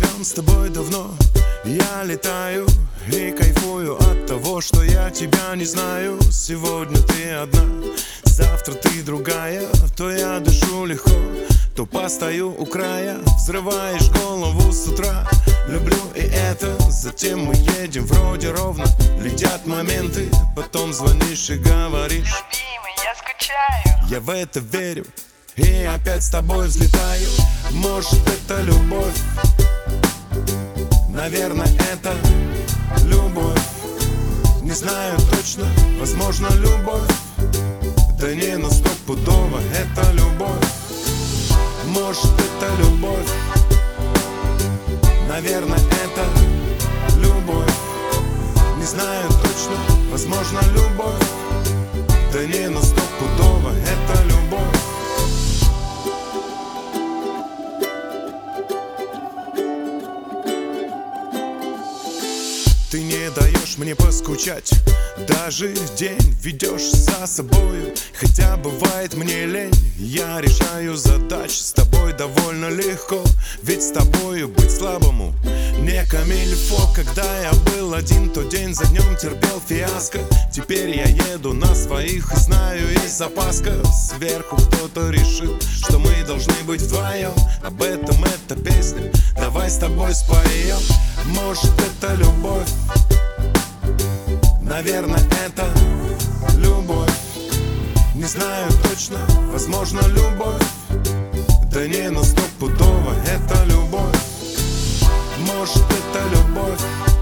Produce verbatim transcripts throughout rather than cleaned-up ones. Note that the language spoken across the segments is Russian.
живем с тобой давно. Я летаю и кайфую от того, что я тебя не знаю. Сегодня ты одна, завтра ты другая. То я дышу легко, то постою у края. Взрываешь голову с утра, люблю и это. Затем мы едем вроде ровно, летят моменты. Потом звонишь и говоришь: любимый, я скучаю. Я в это верю и опять с тобой взлетаю. Может, это любовь, наверное, это любовь. Не знаю точно, возможно, любовь. Да не, но стопудово это любовь. Может, это любовь, наверное, это любовь. Не знаю точно, возможно, любовь. Да не, но стопудово это любовь. Ты не даешь мне поскучать, даже день ведешь за собою. Хотя бывает мне лень, я решаю задачи. С тобой довольно легко, ведь с тобою быть слабому не камильфо. Когда я был один, то день за днем терпел фиаско. Теперь я еду на своих и знаю, есть запаска. Сверху кто-то решил, что мы должны быть вдвоем. Об этом эта песня, давай с тобой споем. Может, это любовь, наверное, это любовь. Не знаю точно, возможно, любовь. Да не, но стопудово это любовь. Может, это любовь,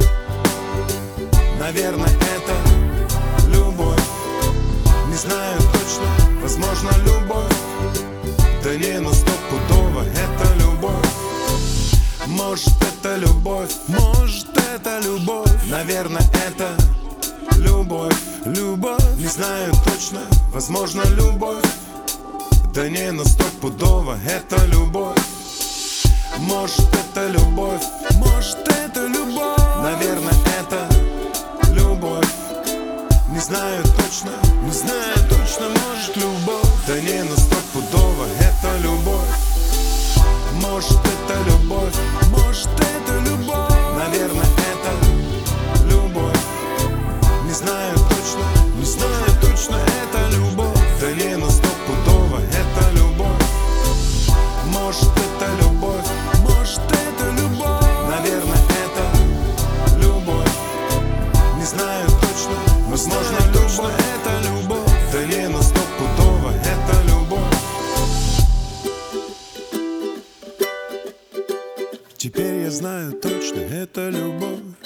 наверное, это любовь. Не знаю точно, возможно, любовь. Да не, но стопудово это любовь. Может, это любовь, может, это любовь, наверное, это любовь, любовь. Не знаю точно, возможно, любовь. Да не, но стопудово это любовь. Может, это любовь, может, это любовь, наверное, это любовь. Не знаю точно, не знаю точно, может, любовь. Да не, но стопудово это любовь. Может, это любовь, может, это любовь, наверное, это любовь. Не знаю точно, не знаю точно, это любовь. Да не, но стопудово это любовь. Может, это любовь, может, это любовь, наверное, это любовь. Не знаю точно, возможно, точно это любовь. Да не, но стопудово это любовь. Теперь я знаю точно, это любовь.